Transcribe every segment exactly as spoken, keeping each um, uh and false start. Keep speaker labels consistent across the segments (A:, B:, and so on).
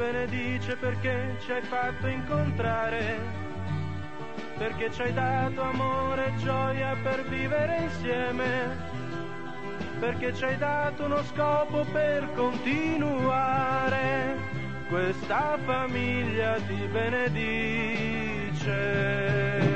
A: benedice perché ci hai fatto incontrare, perché ci hai dato amore e gioia per vivere insieme, perché ci hai dato uno scopo per continuare. Questa famiglia ti benedice.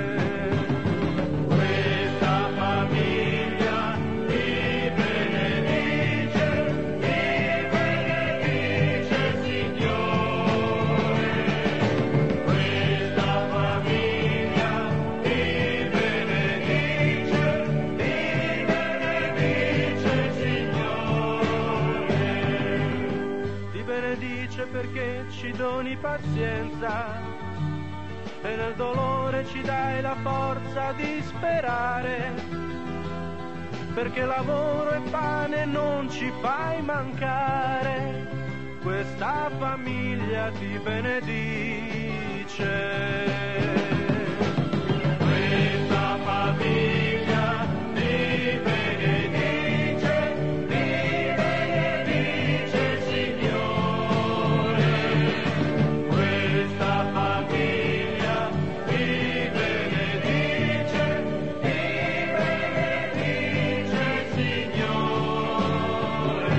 A: Questa famiglia ti benedice, ti benedice Signore. Questa famiglia ti benedice, ti benedice Signore. Ti benedice perché ci doni pazienza e nel dolore ci dai la forza di sperare, perché lavoro e pane non ci fai mancare. Questa famiglia ti benedice. Questa famiglia ti benedice, ti benedice Signore. Questa famiglia ti benedice, ti benedice Signore.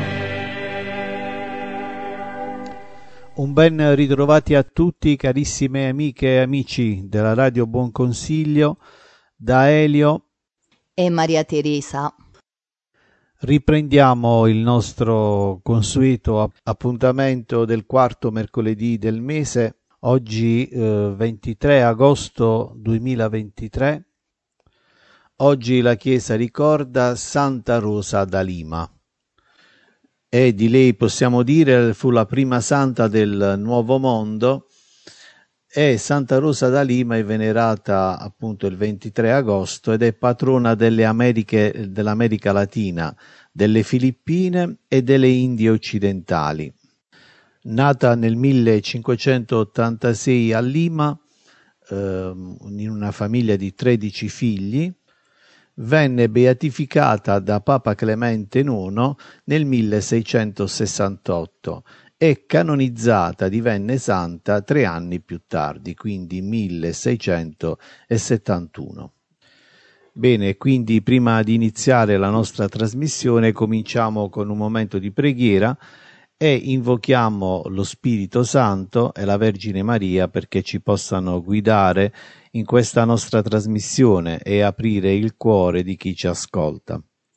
B: Un ben ritrovati a tutti, carissime amiche e amici della Radio Buon Consiglio, da Elio
C: e Maria Teresa.
B: Riprendiamo il nostro consueto appuntamento del quarto mercoledì del mese, oggi eh, ventitré agosto duemilaventitré. Oggi la Chiesa ricorda Santa Rosa da Lima. E di lei possiamo dire fu la prima santa del Nuovo Mondo, e Santa Rosa da Lima è venerata appunto il ventitré agosto ed è patrona delle Americhe, dell'America Latina, delle Filippine e delle Indie occidentali. Nata nel millecinquecentottantasei a Lima, eh, in una famiglia di tredici figli, venne beatificata da Papa Clemente nono nel milleseicentosessantotto e canonizzata divenne santa tre anni più tardi, quindi milleseicentosettantuno. Bene, quindi prima di iniziare la nostra trasmissione cominciamo con un momento di preghiera e invochiamo lo Spirito Santo e la Vergine Maria perché ci possano guidare in questa nostra trasmissione e aprire il cuore di chi ci ascolta.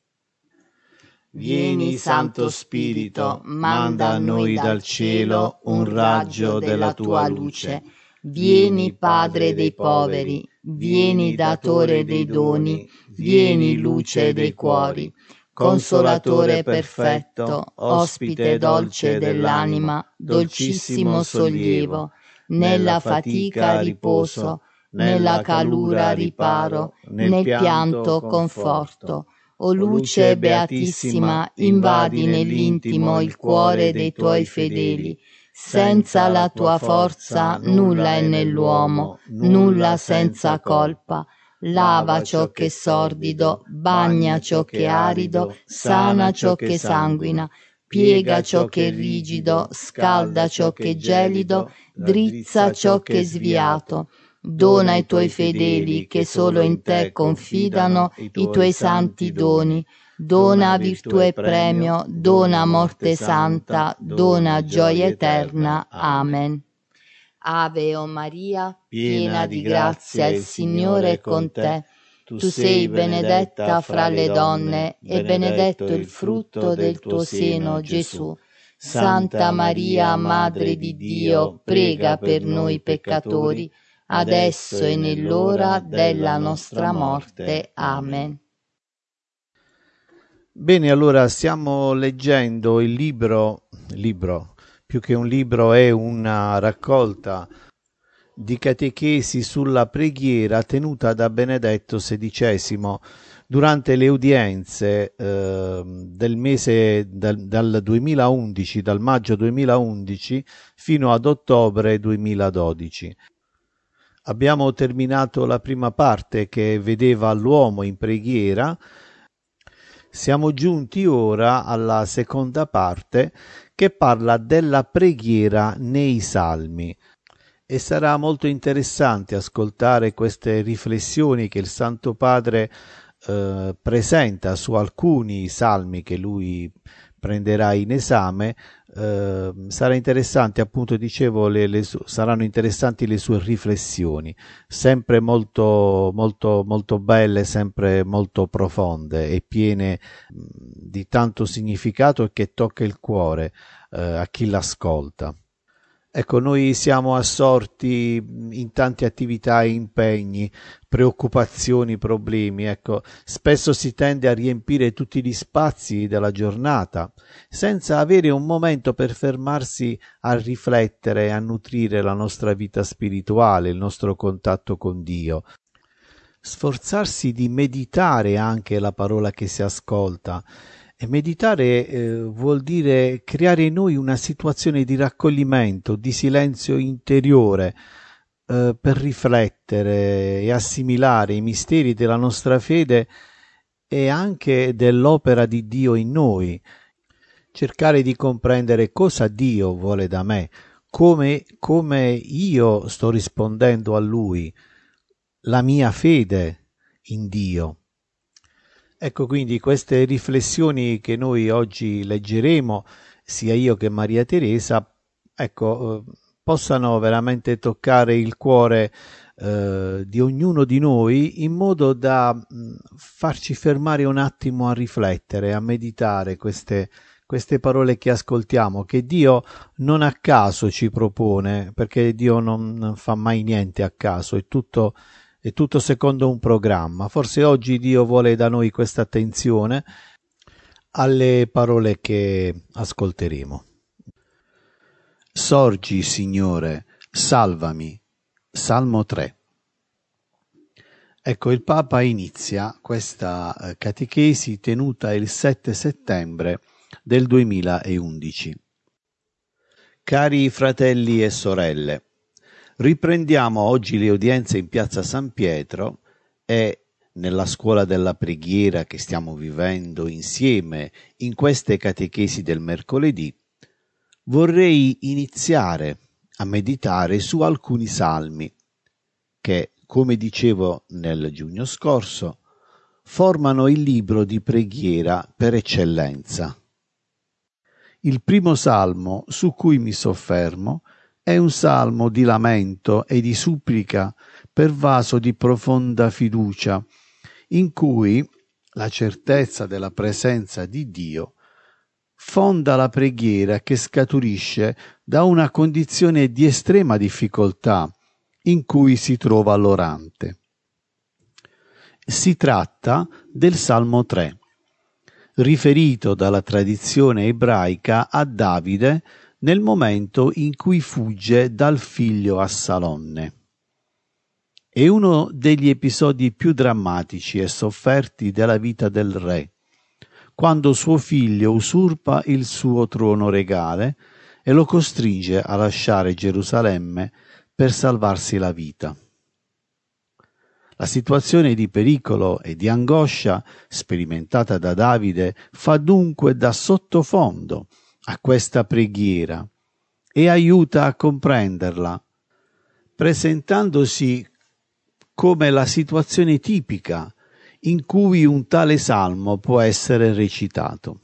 C: Vieni, Santo Spirito, manda a noi dal cielo un raggio della tua luce. Vieni, Padre dei poveri, vieni, Datore dei doni, vieni, luce dei cuori. Consolatore perfetto, ospite dolce dell'anima, dolcissimo sollievo, nella fatica riposo, nella calura riparo, nel pianto conforto. O luce beatissima, invadi nell'intimo il cuore dei tuoi fedeli. Senza la tua forza nulla è nell'uomo, nulla senza colpa. Lava ciò che è sordido, bagna ciò che è arido, sana ciò che sanguina, piega ciò che è rigido, scalda ciò che è gelido, drizza ciò che è sviato. Dona ai tuoi fedeli che solo in te confidano i tuoi santi doni. Dona virtù e premio, dona morte santa, dona gioia eterna. Amen. Ave o Maria, piena di grazia, il Signore è con te. Tu sei benedetta fra le donne e benedetto il frutto del tuo seno, Gesù. Santa Maria, Madre di Dio, prega per noi peccatori, adesso e nell'ora della nostra morte. Amen.
B: Bene, allora stiamo leggendo il libro, libro, più che un libro è una raccolta di catechesi sulla preghiera tenuta da Benedetto sedicesimo durante le udienze eh, del mese dal, dal duemilaundici, dal maggio duemilaundici fino ad ottobre duemiladodici. Abbiamo terminato la prima parte che vedeva l'uomo in preghiera. Siamo giunti ora alla seconda parte che parla della preghiera nei salmi e sarà molto interessante ascoltare queste riflessioni che il Santo Padre eh, presenta su alcuni salmi che lui prenderà in esame. Eh, sarà interessante, appunto dicevo, le, le su- saranno interessanti le sue riflessioni, sempre molto molto molto belle, sempre molto profonde e piene mh, di tanto significato e che tocca il cuore eh, a chi l'ascolta. Ecco, noi siamo assorti in tante attività e impegni, preoccupazioni, problemi. Ecco, spesso si tende a riempire tutti gli spazi della giornata senza avere un momento per fermarsi a riflettere e a nutrire la nostra vita spirituale, il nostro contatto con Dio. Sforzarsi di meditare anche la parola che si ascolta. E meditare eh, vuol dire creare in noi una situazione di raccoglimento, di silenzio interiore, eh, per riflettere e assimilare i misteri della nostra fede e anche dell'opera di Dio in noi. Cercare di comprendere cosa Dio vuole da me, come, come io sto rispondendo a Lui, la mia fede in Dio. Ecco quindi queste riflessioni che noi oggi leggeremo, sia io che Maria Teresa, ecco, eh, possano veramente toccare il cuore eh, di ognuno di noi in modo da mh, farci fermare un attimo a riflettere, a meditare queste, queste parole che ascoltiamo, che Dio non a caso ci propone, perché Dio non, non fa mai niente a caso, è tutto È tutto secondo un programma. Forse oggi Dio vuole da noi questa attenzione alle parole che ascolteremo. Sorgi, Signore, salvami. Salmo tre. Ecco, il Papa inizia questa catechesi tenuta il sette settembre del duemilaundici. Cari fratelli e sorelle, riprendiamo oggi le udienze in piazza San Pietro e nella scuola della preghiera che stiamo vivendo insieme in queste catechesi del mercoledì. Vorrei iniziare a meditare su alcuni salmi che, come dicevo nel giugno scorso, formano il libro di preghiera per eccellenza. Il primo salmo su cui mi soffermo è un salmo di lamento e di supplica pervaso di profonda fiducia, in cui la certezza della presenza di Dio fonda la preghiera che scaturisce da una condizione di estrema difficoltà in cui si trova l'orante. Si tratta del Salmo tre, riferito dalla tradizione ebraica a Davide nel momento in cui fugge dal figlio Assalonne. È uno degli episodi più drammatici e sofferti della vita del re, quando suo figlio usurpa il suo trono regale e lo costringe a lasciare Gerusalemme per salvarsi la vita. La situazione di pericolo e di angoscia sperimentata da Davide fa dunque da sottofondo a questa preghiera e aiuta a comprenderla, presentandosi come la situazione tipica in cui un tale salmo può essere recitato.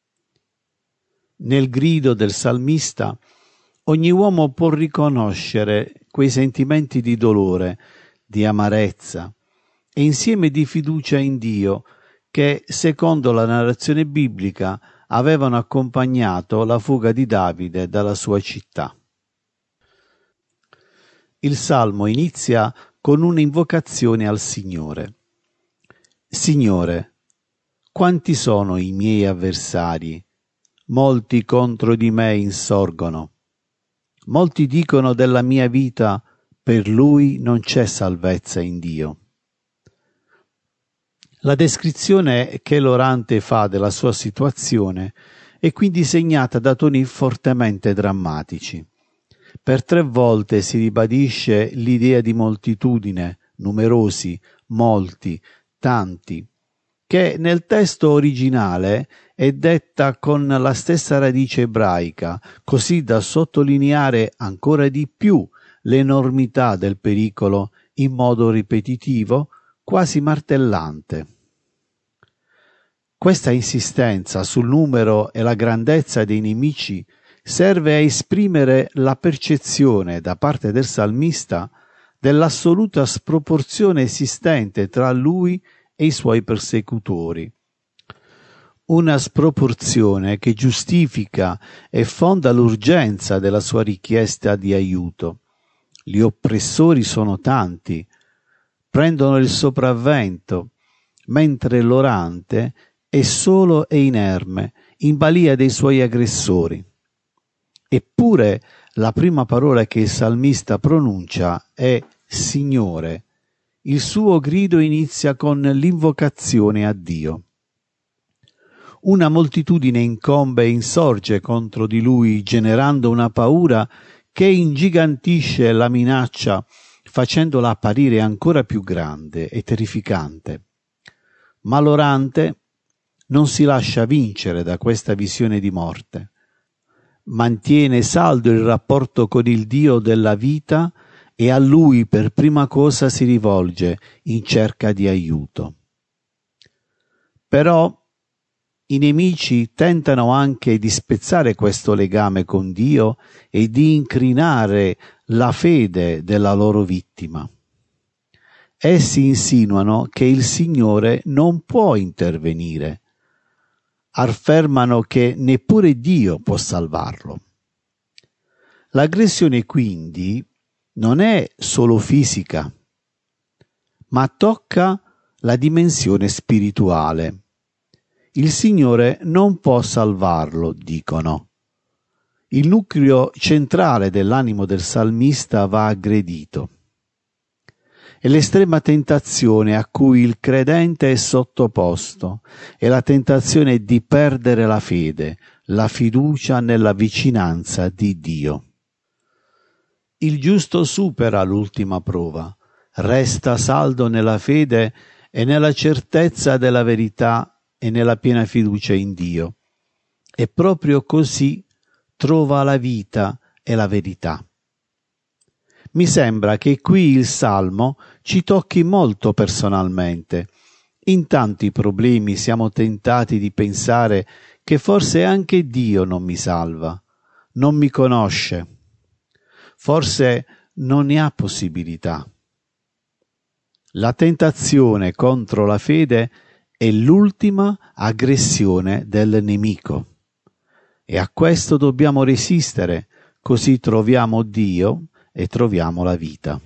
B: Nel grido del salmista ogni uomo può riconoscere quei sentimenti di dolore, di amarezza e insieme di fiducia in Dio che, secondo la narrazione biblica, avevano accompagnato la fuga di Davide dalla sua città. Il salmo inizia con un'invocazione al Signore. Signore, quanti sono i miei avversari? Molti contro di me insorgono. Molti dicono della mia vita, per lui non c'è salvezza in Dio. La descrizione che l'orante fa della sua situazione è quindi segnata da toni fortemente drammatici. Per tre volte si ribadisce l'idea di moltitudine, numerosi, molti, tanti, che che nel testo originale è detta con la stessa radice ebraica, così da sottolineare ancora di più l'enormità del pericolo in modo ripetitivo, quasi martellante. Questa insistenza sul numero e la grandezza dei nemici serve a esprimere la percezione da parte del salmista dell'assoluta sproporzione esistente tra lui e i suoi persecutori. Una sproporzione che giustifica e fonda l'urgenza della sua richiesta di aiuto. Gli oppressori sono tanti, prendono il sopravvento, mentre l'orante è solo e inerme, in balia dei suoi aggressori. Eppure la prima parola che il salmista pronuncia è Signore. Il suo grido inizia con l'invocazione a Dio. Una moltitudine incombe e insorge contro di lui, generando una paura che ingigantisce la minaccia, facendola apparire ancora più grande e terrificante. Ma l'orante non si lascia vincere da questa visione di morte. Mantiene saldo il rapporto con il Dio della vita e a lui per prima cosa si rivolge in cerca di aiuto. Però i nemici tentano anche di spezzare questo legame con Dio e di incrinare la fede della loro vittima. Essi insinuano che il Signore non può intervenire. Affermano che neppure Dio può salvarlo. L'aggressione quindi non è solo fisica, ma tocca la dimensione spirituale. Il Signore non può salvarlo, dicono. Il nucleo centrale dell'animo del salmista va aggredito. È l'estrema tentazione a cui il credente è sottoposto, è la tentazione di perdere la fede, la fiducia nella vicinanza di Dio. Il giusto supera l'ultima prova, resta saldo nella fede e nella certezza della verità e nella piena fiducia in Dio, e proprio così trova la vita e la verità. Mi sembra che qui il Salmo ci tocchi molto personalmente. In tanti problemi siamo tentati di pensare che forse anche Dio non mi salva, non mi conosce, forse non ne ha possibilità. La tentazione contro la fede è l'ultima aggressione del nemico. E a questo dobbiamo resistere, così troviamo Dio e troviamo la vita.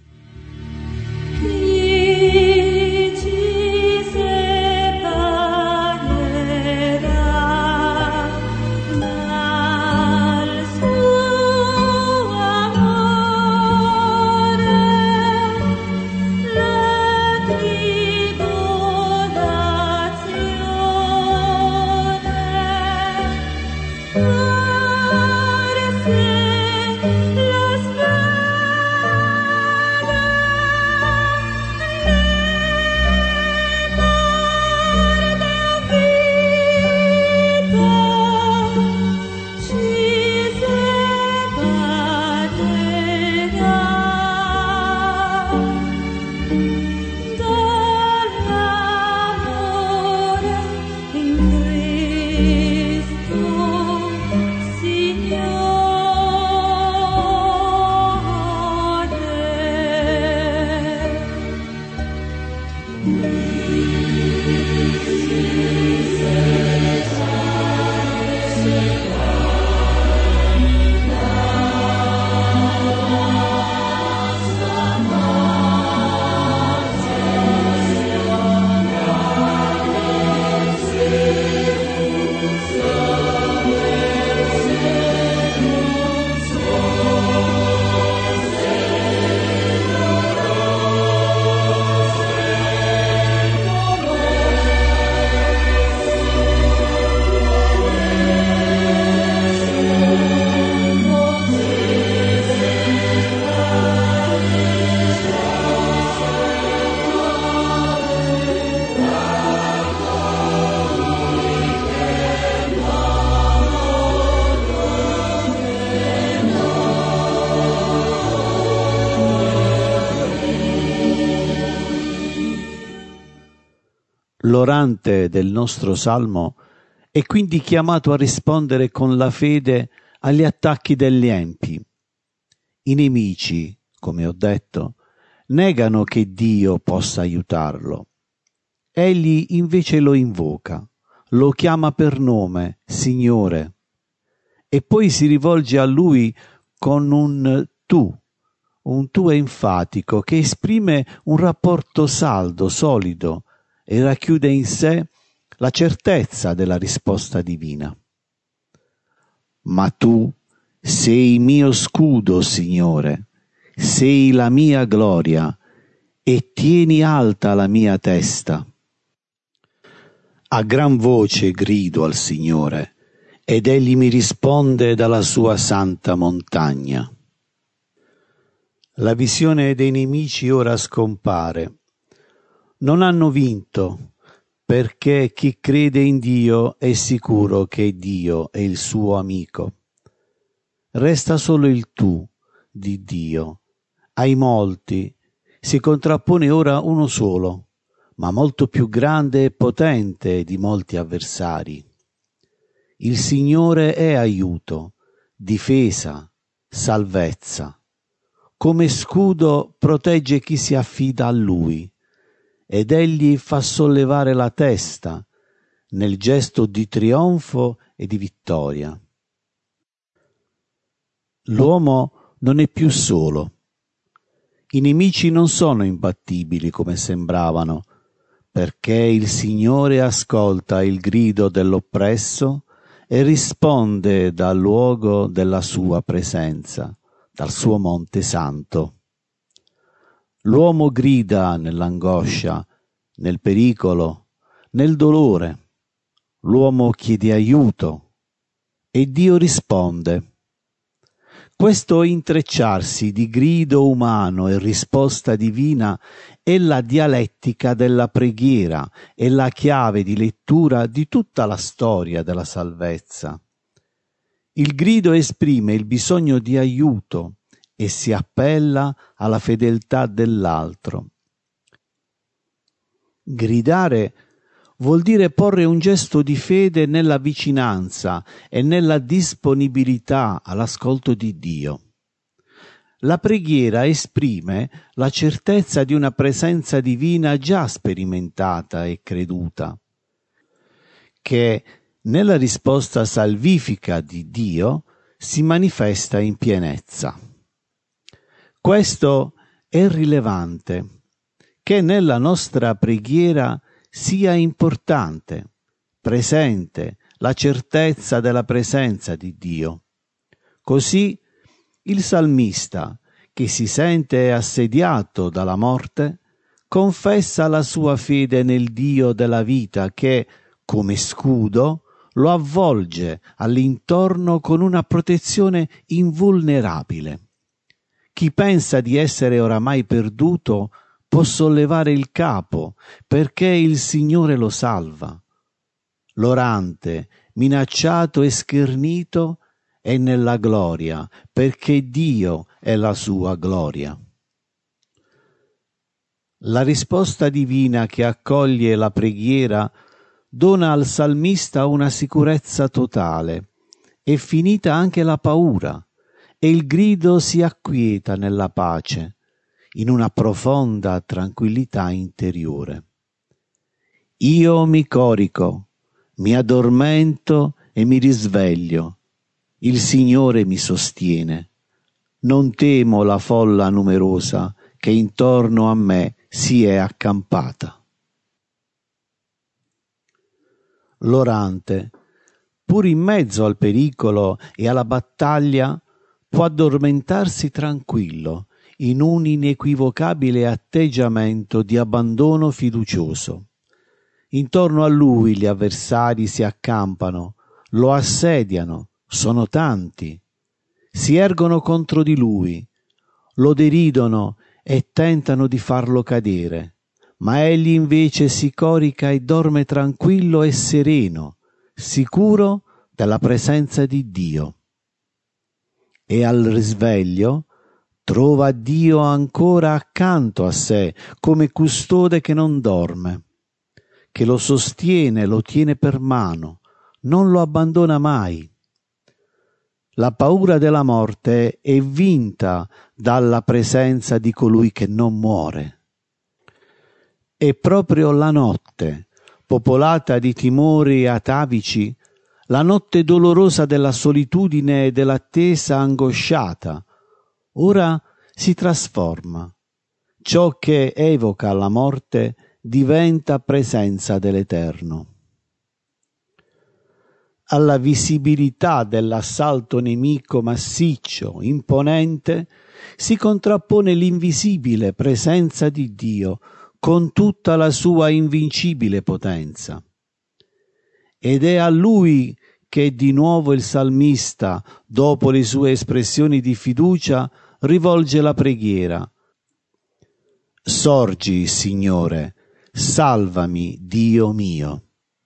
B: L'orante del nostro salmo è quindi chiamato a rispondere con la fede agli attacchi degli empi. I nemici, come ho detto, negano che Dio possa aiutarlo. Egli invece lo invoca, lo chiama per nome, Signore, e poi si rivolge a lui con un tu, un tu enfatico che esprime un rapporto saldo, solido e racchiude in sé la certezza della risposta divina. Ma tu sei mio scudo, Signore, sei la mia gloria e tieni alta la mia testa. A gran voce grido al Signore ed egli mi risponde dalla sua santa montagna. La visione dei nemici ora scompare. Non hanno vinto, perché chi crede in Dio è sicuro che Dio è il suo amico. Resta solo il tu di Dio. Ai molti si contrappone ora uno solo, ma molto più grande e potente di molti avversari. Il Signore è aiuto, difesa, salvezza. Come scudo protegge chi si affida a Lui, ed Egli fa sollevare la testa nel gesto di trionfo e di vittoria. L'uomo non è più solo. I nemici non sono imbattibili come sembravano, perché il Signore ascolta il grido dell'oppresso e risponde dal luogo della sua presenza, dal suo monte santo. L'uomo grida nell'angoscia, nel pericolo, nel dolore. L'uomo chiede aiuto e Dio risponde. Questo intrecciarsi di grido umano e risposta divina è la dialettica della preghiera, è la chiave di lettura di tutta la storia della salvezza. Il grido esprime il bisogno di aiuto e si appella alla fedeltà dell'altro. Gridare vuol dire porre un gesto di fede nella vicinanza e nella disponibilità all'ascolto di Dio. La preghiera esprime la certezza di una presenza divina già sperimentata e creduta, che nella risposta salvifica di Dio si manifesta in pienezza. Questo è rilevante, che nella nostra preghiera sia importante, presente, la certezza della presenza di Dio. Così il salmista, che si sente assediato dalla morte, confessa la sua fede nel Dio della vita che, come scudo, lo avvolge all'intorno con una protezione invulnerabile. Chi pensa di essere oramai perduto può sollevare il capo, perché il Signore lo salva. L'orante, minacciato e schernito, è nella gloria, perché Dio è la sua gloria. La risposta divina che accoglie la preghiera dona al salmista una sicurezza totale. È finita anche la paura e il grido si acquieta nella pace, in una profonda tranquillità interiore. Io mi corico, mi addormento e mi risveglio. Il Signore mi sostiene. Non temo la folla numerosa che intorno a me si è accampata. L'orante, pur in mezzo al pericolo e alla battaglia, può addormentarsi tranquillo in un inequivocabile atteggiamento di abbandono fiducioso. Intorno a lui gli avversari si accampano, lo assediano, sono tanti, si ergono contro di lui, lo deridono e tentano di farlo cadere, ma egli invece si corica e dorme tranquillo e sereno, sicuro della presenza di Dio. E al risveglio trova Dio ancora accanto a sé come custode che non dorme, che lo sostiene, lo tiene per mano, non lo abbandona mai. La paura della morte è vinta dalla presenza di colui che non muore. È proprio la notte, popolata di timori atavici, la notte dolorosa della solitudine e dell'attesa angosciata, ora si trasforma. Ciò che evoca la morte diventa presenza dell'Eterno. Alla visibilità dell'assalto nemico massiccio, imponente, si contrappone l'invisibile presenza di Dio con tutta la sua invincibile potenza. Ed è a Lui che di nuovo il salmista, dopo le sue espressioni di fiducia, rivolge la preghiera. Sorgi, Signore, salvami, Dio mio.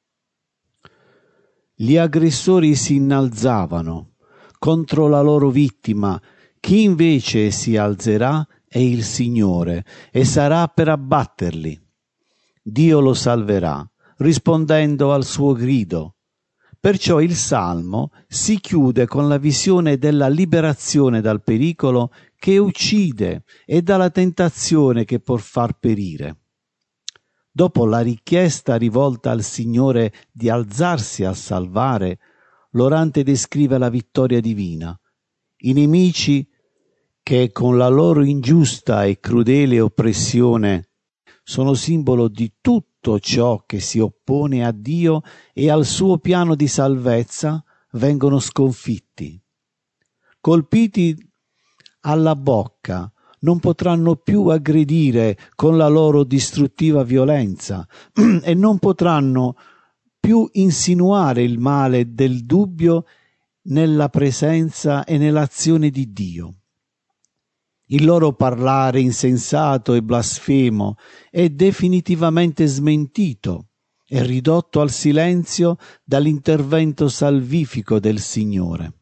B: Gli aggressori si innalzavano contro la loro vittima, chi invece si alzerà è il Signore e sarà per abbatterli. Dio lo salverà, rispondendo al suo grido. Perciò il Salmo si chiude con la visione della liberazione dal pericolo che uccide e dalla tentazione che può far perire. Dopo la richiesta rivolta al Signore di alzarsi a salvare, l'orante descrive la vittoria divina. I nemici che con la loro ingiusta e crudele oppressione sono simbolo di tutto ciò che si oppone a Dio e al suo piano di salvezza, vengono sconfitti. Colpiti alla bocca, non potranno più aggredire con la loro distruttiva violenza e non potranno più insinuare il male del dubbio nella presenza e nell'azione di Dio. Il loro parlare insensato e blasfemo è definitivamente smentito e ridotto al silenzio dall'intervento salvifico del Signore.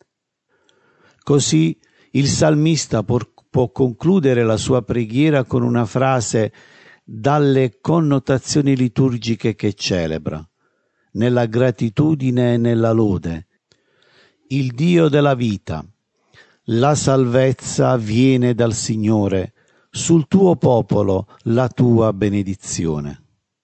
B: Così il salmista può, può concludere la sua preghiera con una frase dalle connotazioni liturgiche che celebra, nella gratitudine e nella lode. Il Dio della vita, la salvezza viene dal Signore, sul tuo popolo la tua benedizione.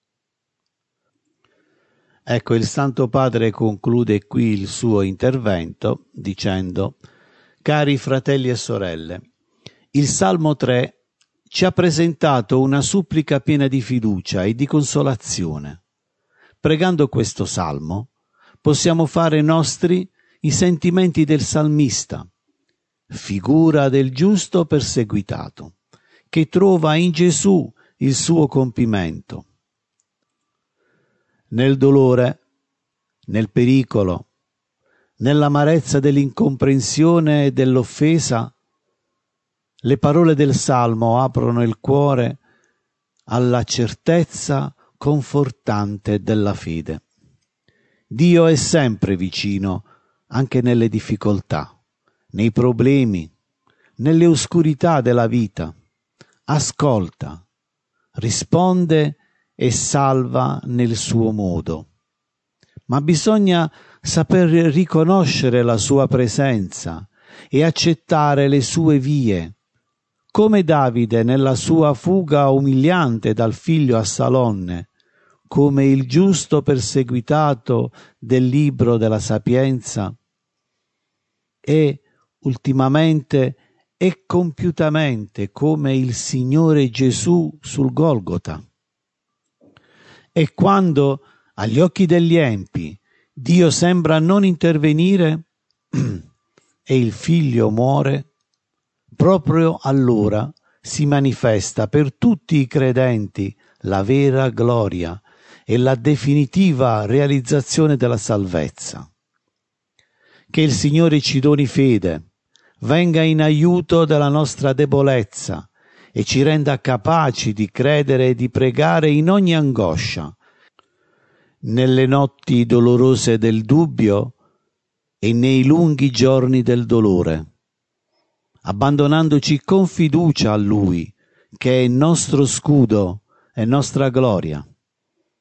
B: Ecco, il Santo Padre conclude qui il suo intervento dicendo: cari fratelli e sorelle, il Salmo tre ci ha presentato una supplica piena di fiducia e di consolazione. Pregando questo Salmo possiamo fare nostri i sentimenti del salmista, figura del giusto perseguitato, che trova in Gesù il suo compimento. Nel dolore, nel pericolo, nell'amarezza dell'incomprensione e dell'offesa, le parole del Salmo aprono il cuore alla certezza confortante della fede. Dio è sempre vicino, anche nelle difficoltà, nei problemi, nelle oscurità della vita. Ascolta, risponde e salva nel suo modo. Ma bisogna saper riconoscere la sua presenza e accettare le sue vie, come Davide nella sua fuga umiliante dal figlio Assalonne, come il giusto perseguitato del libro della Sapienza, e ultimamente e compiutamente come il Signore Gesù sul Golgota. E quando agli occhi degli empi Dio sembra non intervenire e il figlio muore, proprio allora si manifesta per tutti i credenti la vera gloria e la definitiva realizzazione della salvezza. Che il Signore ci doni fede, venga in aiuto della nostra debolezza e ci renda capaci di credere e di pregare in ogni angoscia, nelle notti dolorose del dubbio e nei lunghi giorni del dolore, abbandonandoci con fiducia a Lui, che è il nostro scudo e nostra gloria.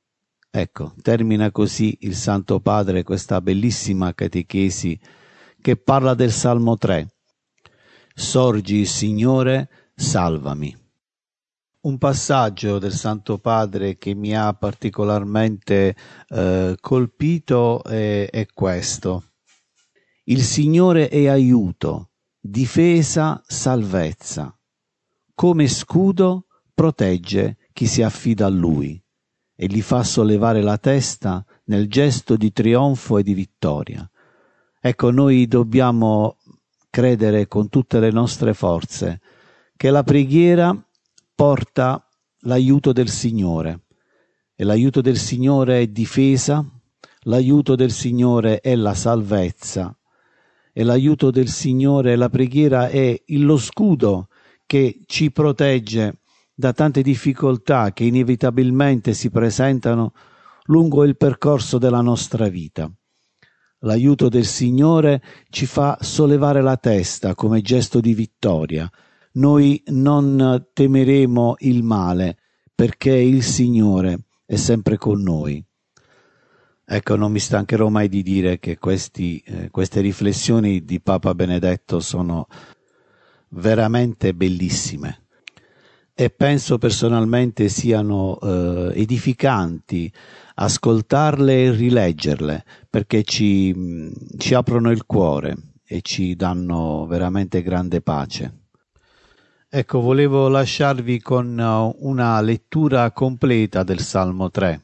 B: Ecco, termina così il Santo Padre questa bellissima catechesi che parla del Salmo tre. Sorgi, Signore, salvami. Un passaggio del Santo Padre che mi ha particolarmente eh, colpito è, è questo. Il Signore è aiuto, difesa, salvezza. Come scudo protegge chi si affida a Lui e gli fa sollevare la testa nel gesto di trionfo e di vittoria. Ecco, noi dobbiamo credere con tutte le nostre forze che la preghiera porta l'aiuto del Signore, e l'aiuto del Signore è difesa, l'aiuto del Signore è la salvezza, e l'aiuto del Signore, la preghiera è lo scudo che ci protegge da tante difficoltà che inevitabilmente si presentano lungo il percorso della nostra vita. L'aiuto del Signore ci fa sollevare la testa come gesto di vittoria. Noi non temeremo il male perché il Signore è sempre con noi. Ecco, non mi stancherò mai di dire che questi, eh, queste riflessioni di Papa Benedetto sono veramente bellissime e penso personalmente siano eh, edificanti ascoltarle e rileggerle, perché ci, ci aprono il cuore e ci danno veramente grande pace. Ecco, volevo lasciarvi con una lettura completa del Salmo tre.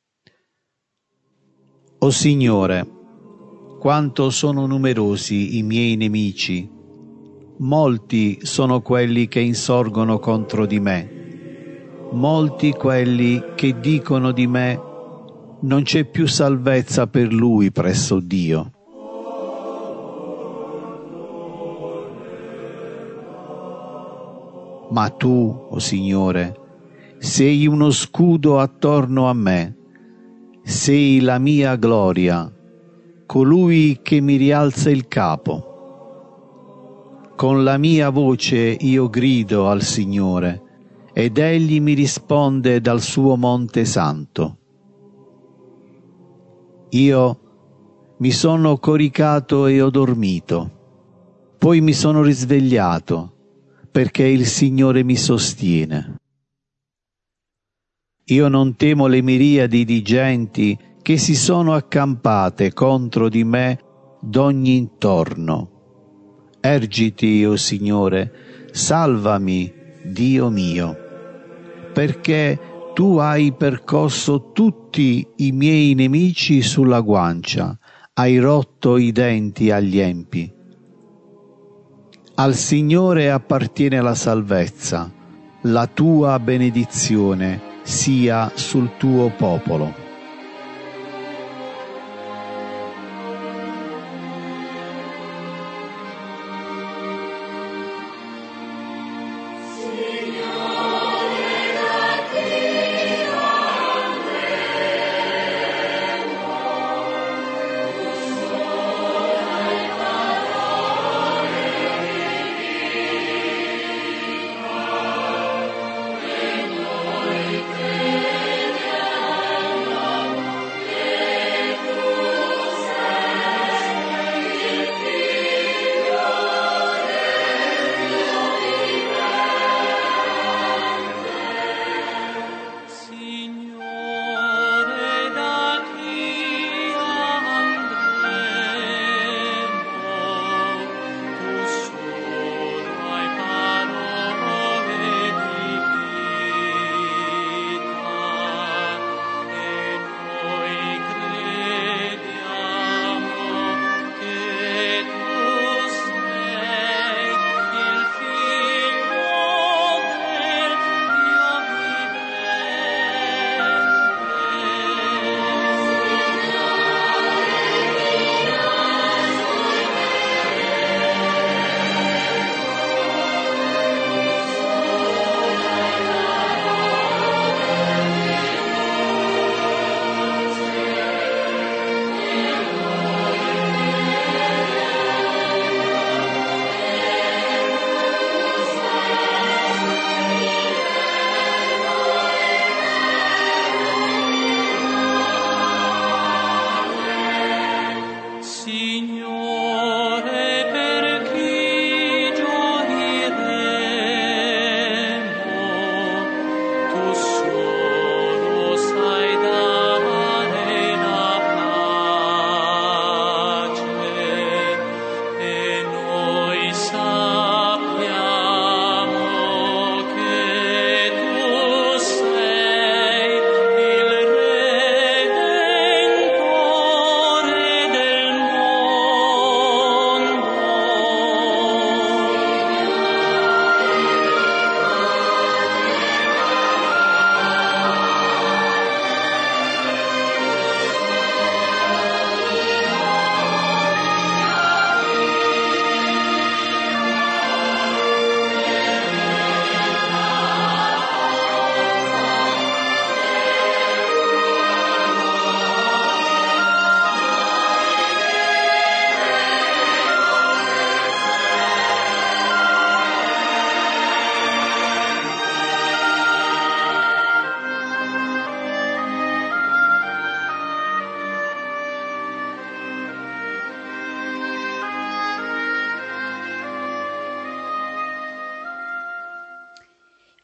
B: O Signore, quanto sono numerosi i miei nemici, molti sono quelli che insorgono contro di me, molti quelli che dicono di me non c'è più salvezza per lui presso Dio. Ma tu, o Signore, sei uno scudo attorno a me, sei la mia gloria, colui che mi rialza il capo. Con la mia voce io grido al Signore, ed Egli mi risponde dal suo monte santo. Io mi sono coricato e ho dormito, poi mi sono risvegliato, perché il Signore mi sostiene. Io non temo le miriadi di genti che si sono accampate contro di me d'ogni intorno. Ergiti, o Signore, salvami, Dio mio, perché tu hai percosso tutti i miei nemici sulla guancia, hai rotto i denti agli empi. Al Signore appartiene la salvezza, la tua benedizione sia sul tuo popolo.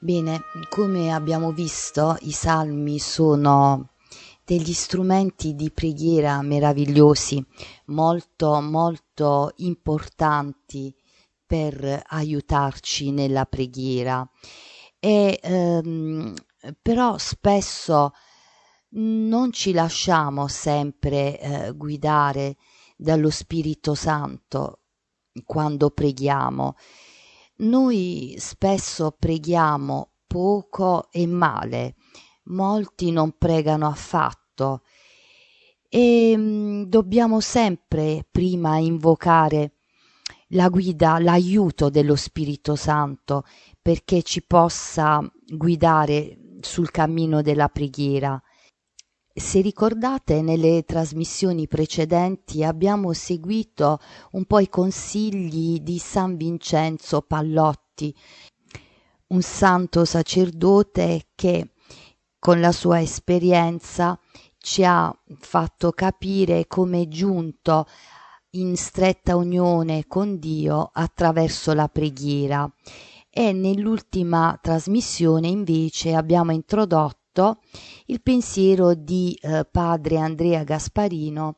C: Bene, come abbiamo visto, i salmi sono degli strumenti di preghiera meravigliosi, molto molto importanti per aiutarci nella preghiera. E ehm, però spesso non ci lasciamo sempre eh, guidare dallo Spirito Santo quando preghiamo. Noi spesso preghiamo poco e male, molti non pregano affatto e mh, dobbiamo sempre prima invocare la guida, l'aiuto dello Spirito Santo perché ci possa guidare sul cammino della preghiera. Se ricordate, nelle trasmissioni precedenti abbiamo seguito un po' i consigli di San Vincenzo Pallotti, un santo sacerdote che con la sua esperienza ci ha fatto capire come è giunto in stretta unione con Dio attraverso la preghiera. E nell'ultima trasmissione invece abbiamo introdotto il pensiero di eh, padre Andrea Gasparino,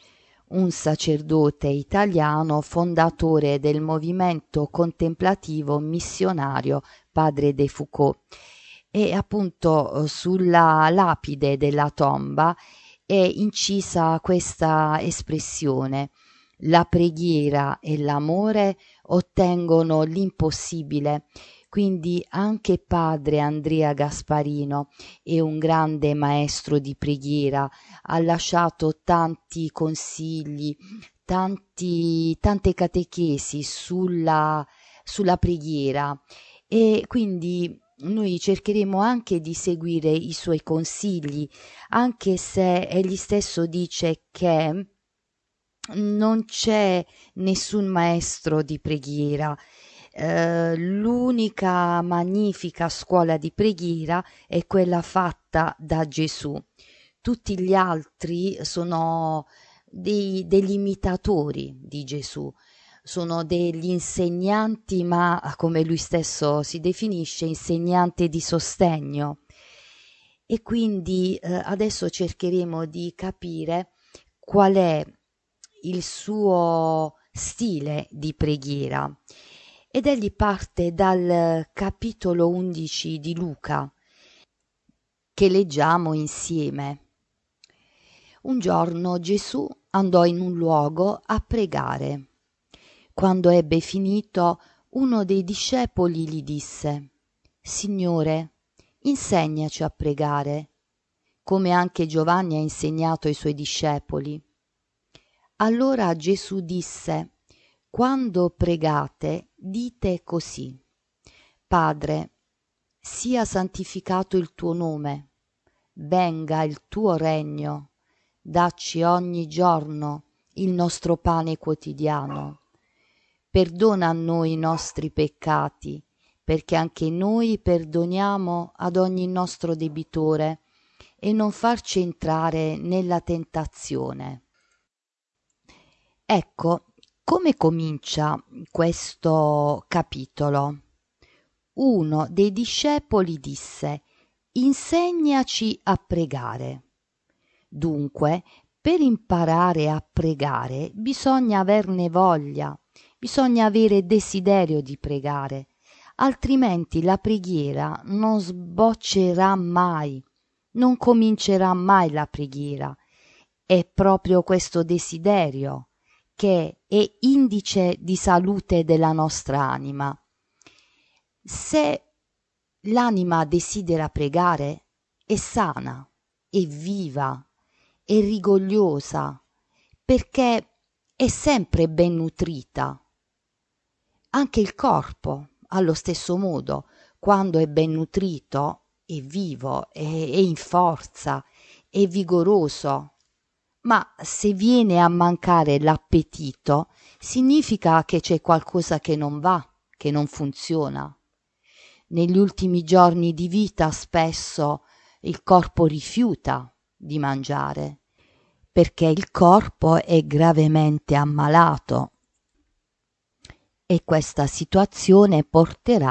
C: un sacerdote italiano fondatore del movimento contemplativo missionario Padre de Foucauld. E appunto sulla lapide della tomba è incisa questa espressione: la preghiera e l'amore ottengono l'impossibile. Quindi anche padre Andrea Gasparino è un grande maestro di preghiera, ha lasciato tanti consigli, tanti, tante catechesi sulla, sulla preghiera, e quindi noi cercheremo anche di seguire i suoi consigli, anche se egli stesso dice che non c'è nessun maestro di preghiera. Uh, l'unica magnifica scuola di preghiera è quella fatta da Gesù. Tutti gli altri sono dei, degli imitatori di Gesù, sono degli insegnanti, ma come lui stesso si definisce, insegnante di sostegno. E quindi uh, adesso cercheremo di capire qual è il suo stile di preghiera. Ed egli parte dal capitolo undici di Luca, che leggiamo insieme. Un giorno Gesù andò in un luogo a pregare. Quando ebbe finito, uno dei discepoli gli disse: Signore, insegnaci a pregare, come anche Giovanni ha insegnato ai suoi discepoli. Allora Gesù disse: Quando pregate, dite così: Padre, sia santificato il tuo nome, venga il tuo regno, dacci ogni giorno il nostro pane quotidiano. Perdona a noi i nostri peccati, perché anche noi perdoniamo ad ogni nostro debitore, e non farci entrare nella tentazione. Ecco, come comincia questo capitolo? Uno dei discepoli disse: insegnaci a pregare. Dunque, per imparare a pregare bisogna averne voglia, bisogna avere desiderio di pregare, altrimenti la preghiera non sboccerà mai, non comincerà mai la preghiera. È proprio questo desiderio che è indice di salute della nostra anima. Se l'anima desidera pregare, è sana, è viva, è rigogliosa, perché è sempre ben nutrita. Anche il corpo, allo stesso modo, quando è ben nutrito, è vivo, è, è in forza, è vigoroso. Ma se viene a mancare l'appetito, significa che c'è qualcosa che non va, che non funziona. Negli ultimi giorni di vita spesso il corpo rifiuta di mangiare, perché il corpo è gravemente ammalato e questa situazione porterà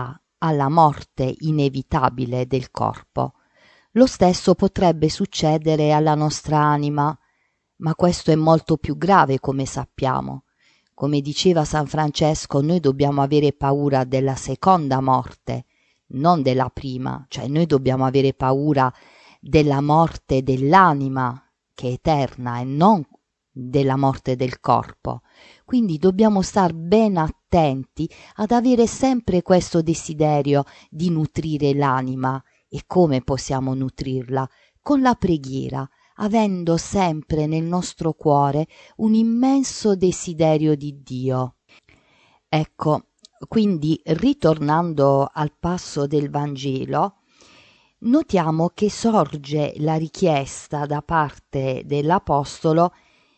C: alla morte inevitabile del corpo. Lo stesso potrebbe succedere alla nostra anima, ma questo è molto più grave, come sappiamo. Come diceva San Francesco, noi dobbiamo avere paura della seconda morte, non della prima, cioè noi dobbiamo avere paura della morte dell'anima, che è eterna, e non della morte del corpo. Quindi dobbiamo star ben attenti ad avere sempre questo desiderio di nutrire l'anima. E come possiamo nutrirla? Con la preghiera, avendo sempre nel nostro cuore un immenso desiderio di Dio. Ecco, quindi ritornando al passo del Vangelo, notiamo che sorge la richiesta da parte dell'Apostolo: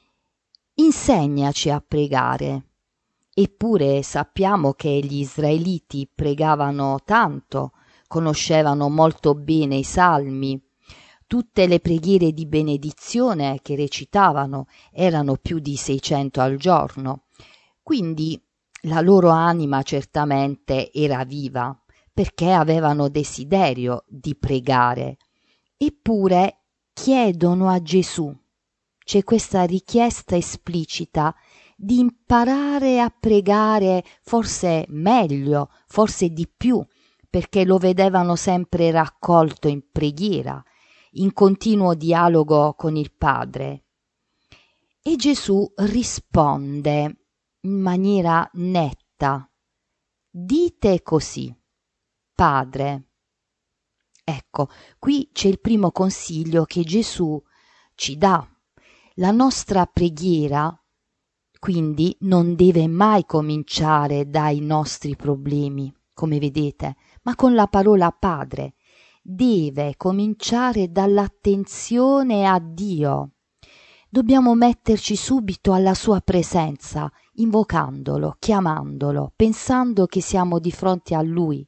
C: insegnaci a pregare. Eppure sappiamo che gli israeliti pregavano tanto, conoscevano molto bene i salmi, tutte le preghiere di benedizione che recitavano erano più di seicento al giorno, quindi la loro anima certamente era viva, perché avevano desiderio di pregare. Eppure chiedono a Gesù, c'è questa richiesta esplicita di imparare a pregare forse meglio, forse di più, perché lo vedevano sempre raccolto in preghiera, in continuo dialogo con il Padre. E Gesù risponde in maniera netta: dite così, Padre. Ecco, qui c'è il primo consiglio che Gesù ci dà. La nostra preghiera, quindi, non deve mai cominciare dai nostri problemi, come vedete, ma con la parola Padre. Deve cominciare dall'attenzione a Dio. Dobbiamo metterci subito alla sua presenza, invocandolo, chiamandolo, pensando che siamo di fronte a Lui.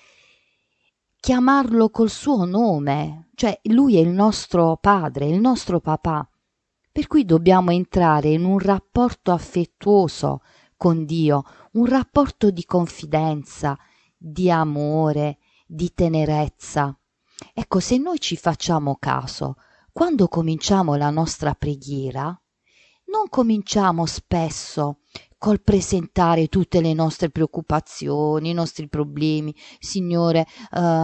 C: Chiamarlo col suo nome, cioè Lui è il nostro Padre, il nostro papà. Per cui dobbiamo entrare in un rapporto affettuoso con Dio, un rapporto di confidenza, di amore, di tenerezza. Ecco, se noi ci facciamo caso, quando cominciamo la nostra preghiera, non cominciamo spesso col presentare tutte le nostre preoccupazioni, i nostri problemi. Signore, eh,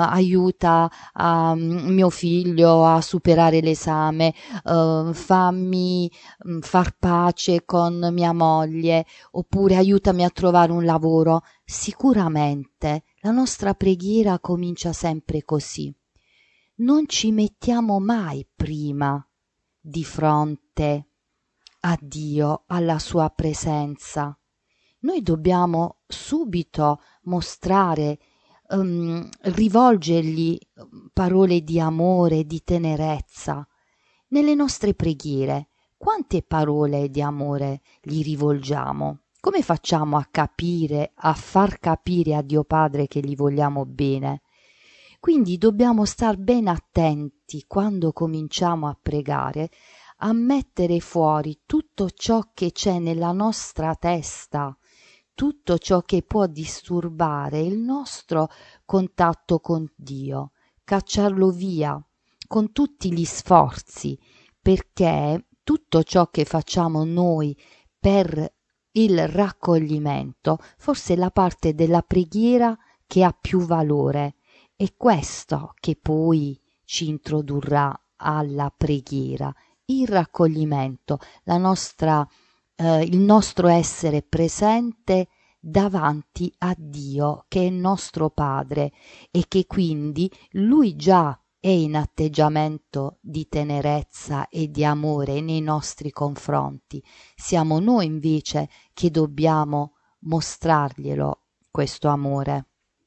C: aiuta a, um, mio figlio a superare l'esame, uh, fammi um, far pace con mia moglie, oppure aiutami a trovare un lavoro. Sicuramente la nostra preghiera comincia sempre così. Non ci mettiamo mai prima di fronte a Dio, alla sua presenza. Noi dobbiamo subito mostrare, um, rivolgergli parole di amore, di tenerezza. Nelle nostre preghiere, quante parole di amore gli rivolgiamo? Come facciamo a capire, a far capire a Dio Padre che gli vogliamo bene? Quindi dobbiamo star ben attenti quando cominciamo a pregare, a mettere fuori tutto ciò che c'è nella nostra testa, tutto ciò che può disturbare il nostro contatto con Dio, cacciarlo via con tutti gli sforzi, perché tutto ciò che facciamo noi per il raccoglimento, forse è la parte della preghiera che ha più valore, è questo che poi ci introdurrà alla preghiera. Il raccoglimento, la nostra, eh, il nostro essere presente davanti a Dio, che è il nostro Padre, e che quindi Lui già è in atteggiamento di tenerezza e di amore nei nostri confronti. Siamo noi invece che dobbiamo mostrarglielo questo amore.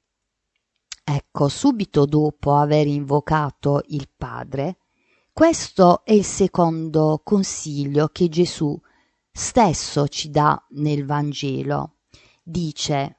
C: Ecco, subito dopo aver invocato il Padre, questo è il secondo consiglio che Gesù stesso ci dà nel Vangelo. Dice: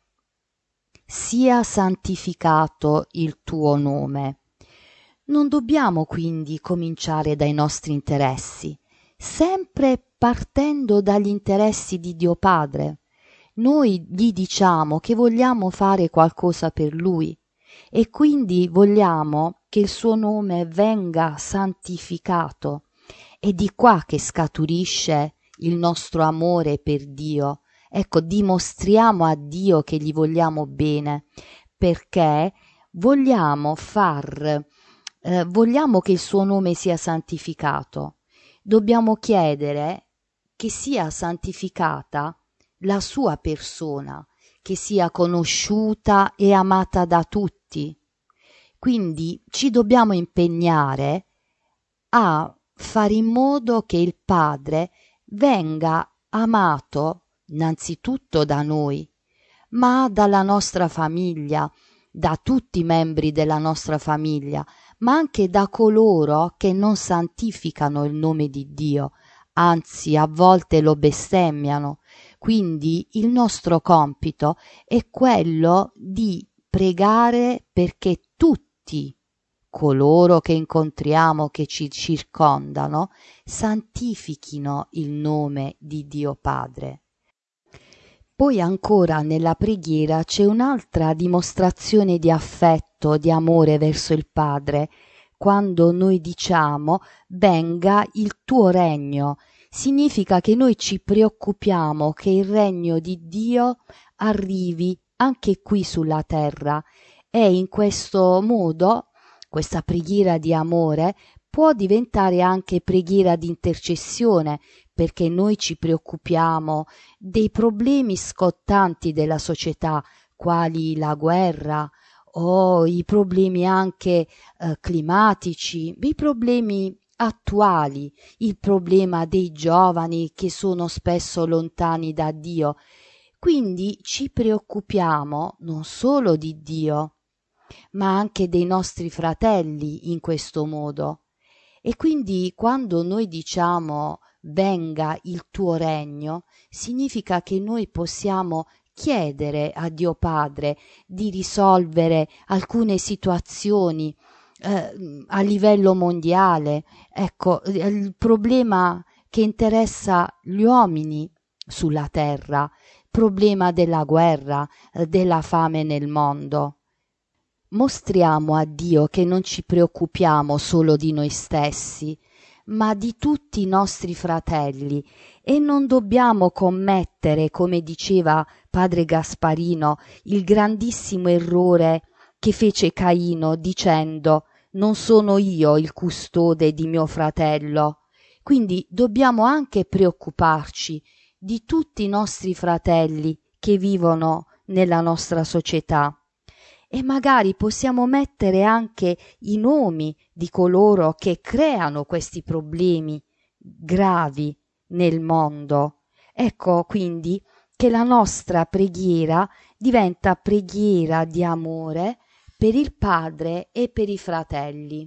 C: sia santificato il tuo nome. Non dobbiamo quindi cominciare dai nostri interessi, sempre partendo dagli interessi di Dio Padre. Noi gli diciamo che vogliamo fare qualcosa per Lui, e quindi vogliamo che il suo nome venga santificato. È di qua che scaturisce il nostro amore per Dio. Ecco, dimostriamo a Dio che gli vogliamo bene, perché vogliamo far, eh, vogliamo che il suo nome sia santificato. Dobbiamo chiedere che sia santificata la sua persona, che sia conosciuta e amata da tutti. Quindi ci dobbiamo impegnare a fare in modo che il Padre venga amato innanzitutto da noi, ma dalla nostra famiglia, da tutti i membri della nostra famiglia, ma anche da coloro che non santificano il nome di Dio, anzi a volte lo bestemmiano. Quindi il nostro compito è quello di pregare perché tutti coloro che incontriamo, che ci circondano, santifichino il nome di Dio Padre. Poi ancora nella preghiera c'è un'altra dimostrazione di affetto, di amore verso il Padre, quando noi diciamo venga il tuo regno. Significa che noi ci preoccupiamo che il regno di Dio arrivi anche qui sulla terra, e in questo modo questa preghiera di amore può diventare anche preghiera di intercessione, perché noi ci preoccupiamo dei problemi scottanti della società, quali la guerra o i problemi anche eh, climatici, i problemi attuali, il problema dei giovani che sono spesso lontani da Dio. Quindi ci preoccupiamo non solo di Dio, ma anche dei nostri fratelli in questo modo. E quindi quando noi diciamo venga il tuo regno, significa che noi possiamo chiedere a Dio Padre di risolvere alcune situazioni eh, a livello mondiale, ecco, il problema che interessa gli uomini sulla terra, il problema della guerra, eh, della fame nel mondo. Mostriamo a Dio che non ci preoccupiamo solo di noi stessi, ma di tutti i nostri fratelli, e non dobbiamo commettere, come diceva padre Gasparino, il grandissimo errore che fece Caino dicendo non sono io il custode di mio fratello. Quindi dobbiamo anche preoccuparci di tutti i nostri fratelli che vivono nella nostra società. E magari possiamo mettere anche i nomi di coloro che creano questi problemi gravi nel mondo. Ecco quindi che la nostra preghiera diventa preghiera di amore per il Padre e per i fratelli.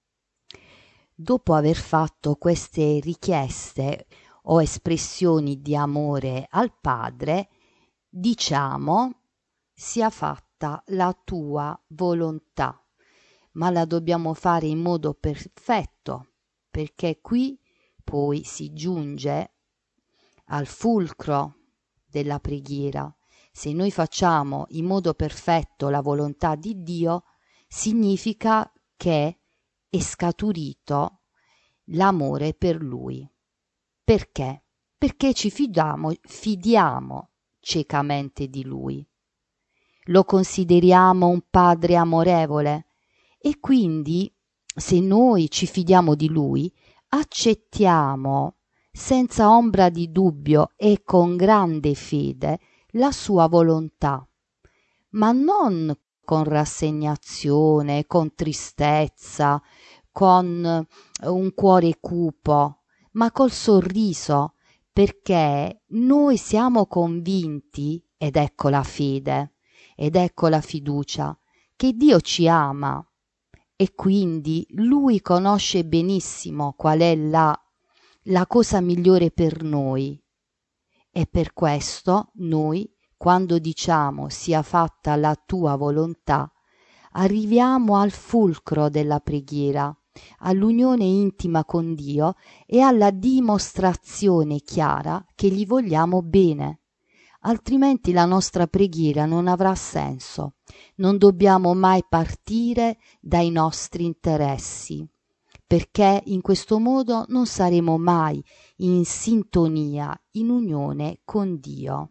C: Dopo aver fatto queste richieste o espressioni di amore al Padre, diciamo sia fatta la tua volontà, ma la dobbiamo fare in modo perfetto, perché qui poi si giunge al fulcro della preghiera. Se noi facciamo in modo perfetto la volontà di Dio, significa che è scaturito l'amore per Lui. Perché? Perché ci fidiamo, fidiamo ciecamente di Lui. Lo consideriamo un Padre amorevole e quindi, se noi ci fidiamo di Lui, accettiamo senza ombra di dubbio e con grande fede la sua volontà, ma non con rassegnazione, con tristezza, con un cuore cupo, ma col sorriso, perché noi siamo convinti, ed ecco la fede, ed ecco la fiducia, che Dio ci ama e quindi Lui conosce benissimo qual è la, la cosa migliore per noi. E per questo noi, quando diciamo sia fatta la tua volontà, arriviamo al fulcro della preghiera, all'unione intima con Dio e alla dimostrazione chiara che gli vogliamo bene. altrimenti la nostra preghiera non avrà senso. Non dobbiamo mai partire dai nostri interessi, perché in questo modo non saremo mai in sintonia, in unione con Dio.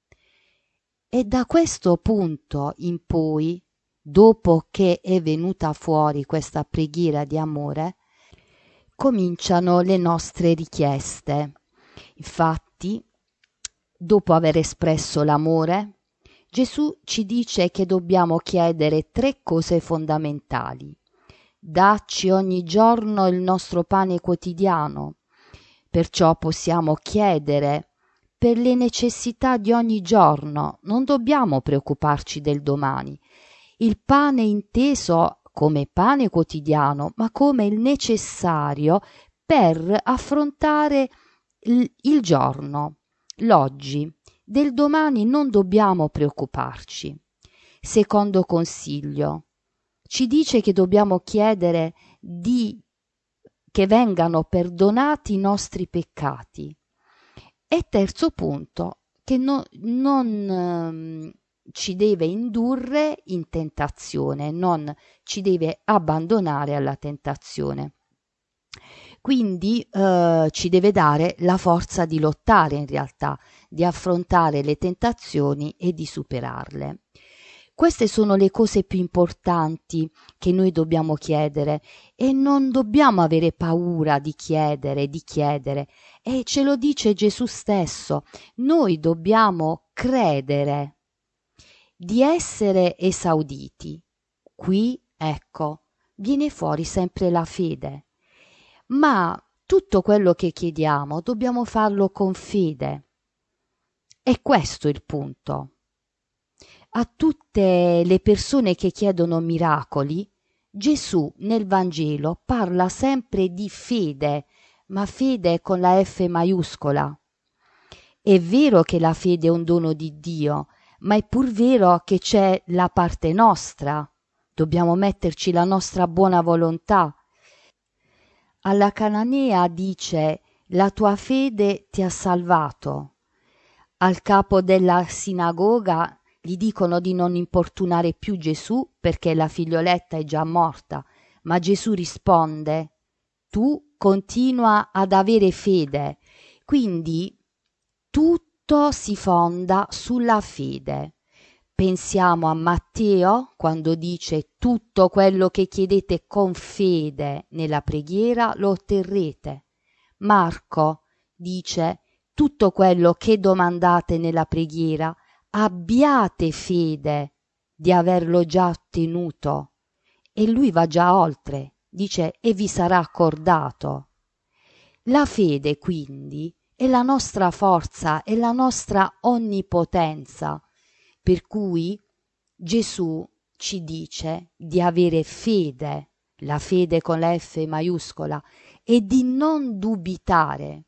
C: E da questo punto in poi, dopo che è venuta fuori questa preghiera di amore, cominciano le nostre richieste. Infatti, dopo aver espresso l'amore, Gesù ci dice che dobbiamo chiedere tre cose fondamentali. Dacci ogni giorno il nostro pane quotidiano. Perciò possiamo chiedere per le necessità di ogni giorno, non dobbiamo preoccuparci del domani. Il pane inteso come pane quotidiano, ma come il necessario per affrontare il, il giorno, l'oggi. Del domani non dobbiamo preoccuparci. Secondo consiglio, ci dice che dobbiamo chiedere di che vengano perdonati i nostri peccati. E terzo punto, che no, non um, ci deve indurre in tentazione, non ci deve abbandonare alla tentazione. Quindi eh, ci deve dare la forza di lottare in realtà, di affrontare le tentazioni e di superarle. Queste sono le cose più importanti che noi dobbiamo chiedere e non dobbiamo avere paura di chiedere, di chiedere. E ce lo dice Gesù stesso, noi dobbiamo credere di essere esauditi. Qui, ecco, viene fuori sempre la fede. Ma tutto quello che chiediamo dobbiamo farlo con fede. E questo è il punto. A tutte le persone che chiedono miracoli, Gesù nel Vangelo parla sempre di fede, ma fede con la F maiuscola. È vero che la fede è un dono di Dio, ma è pur vero che c'è la parte nostra. Dobbiamo metterci la nostra buona volontà. Alla cananea dice: la tua fede ti ha salvato. Al capo della sinagoga gli dicono di non importunare più Gesù perché la figlioletta è già morta, ma Gesù risponde: tu continua ad avere fede. Quindi tutto si fonda sulla fede. Pensiamo a Matteo quando dice: tutto quello che chiedete con fede nella preghiera lo otterrete. Marco dice: tutto quello che domandate nella preghiera abbiate fede di averlo già ottenuto. E lui va già oltre, dice: e vi sarà accordato. La fede quindi è la nostra forza, è la nostra onnipotenza, per cui Gesù ci dice di avere fede, la fede con la F maiuscola, e di non dubitare.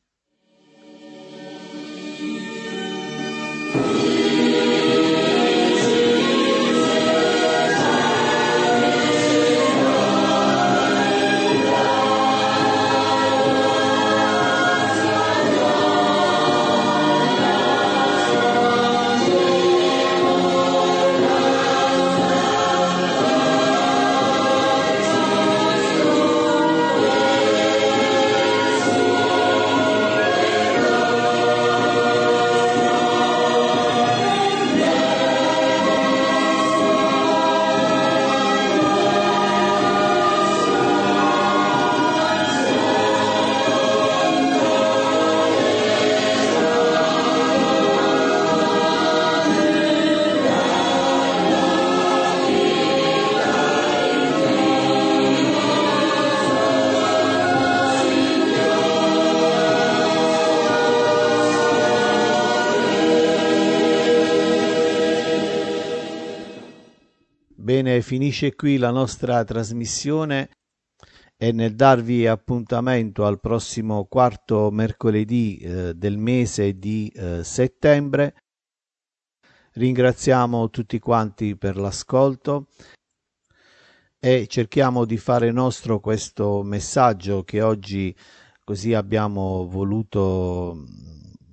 B: Bene, finisce qui la nostra trasmissione e nel darvi appuntamento al prossimo quarto mercoledì eh, del mese di eh, settembre. Ringraziamo tutti quanti per l'ascolto e cerchiamo di fare nostro questo messaggio che oggi così abbiamo voluto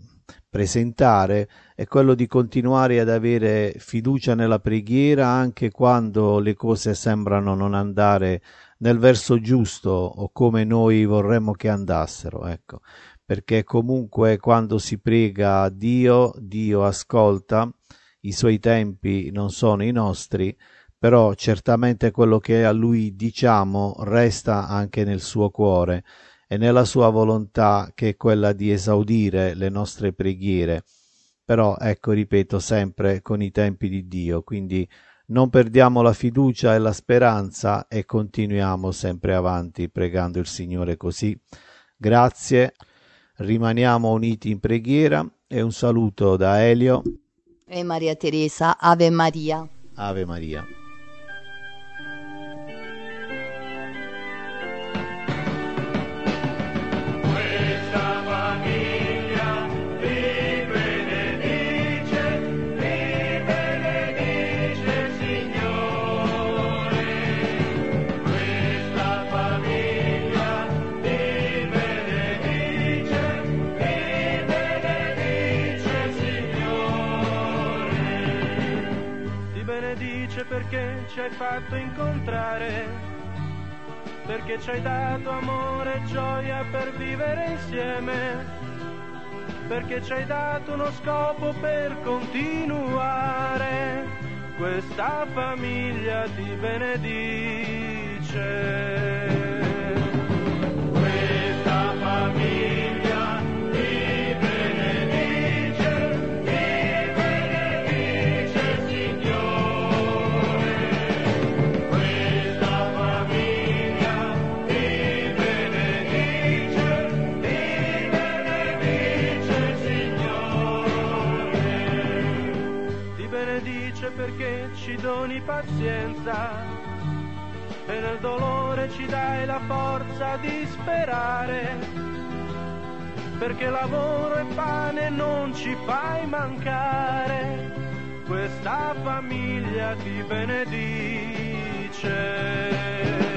B: presentare è quello di continuare ad avere fiducia nella preghiera anche quando le cose sembrano non andare nel verso giusto o come noi vorremmo che andassero, ecco, perché comunque quando si prega a Dio, Dio ascolta, i suoi tempi non sono i nostri, però certamente quello che a Lui diciamo resta anche nel suo cuore e nella sua volontà, che è quella di esaudire le nostre preghiere, però ecco, ripeto, sempre con i tempi di Dio, quindi non perdiamo la fiducia e la speranza e continuiamo sempre avanti pregando il Signore così. Grazie, rimaniamo uniti in preghiera e un saluto da Elio
C: e Maria Teresa. Ave Maria.
B: Ave Maria.
A: Perché ci hai fatto incontrare, perché ci hai dato amore e gioia per vivere insieme, perché ci hai dato uno scopo per continuare. Questa famiglia ti benedice. Questa famiglia ti benedice, ti benedice Signore. Questa famiglia ti benedice, ti benedice Signore. Ti benedice perché ci doni pazienza e nel dolore ci dai la forza di sperare, perché lavoro e pane non ci fai mancare. Questa famiglia ti benedice.